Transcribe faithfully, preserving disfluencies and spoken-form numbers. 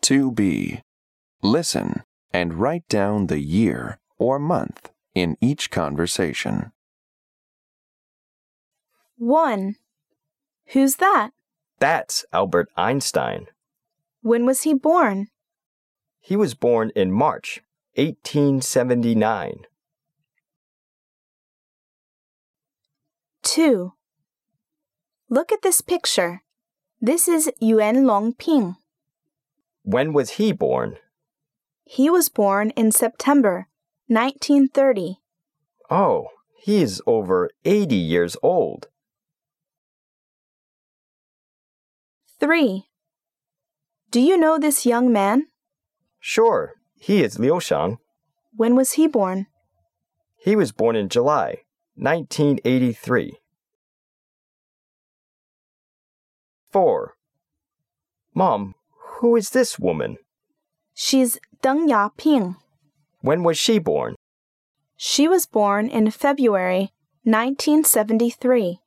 two B. Listen and write down the year or month in each conversation. one. Who's that? That's Albert Einstein. When was he born? He was born in March eighteen seventy-nine. two. Look at this picture. This is Yuan Longping. When was he born? He was born in September nineteen thirty. Oh, he is over eighty years old. three. Do you know this young man? Sure, he is Liu Shang. When was he born? He was born in July nineteen eighty-three. four. Mom, who is this woman? She's Deng Yaping. When was she born? She was born in February nineteen seventy-three.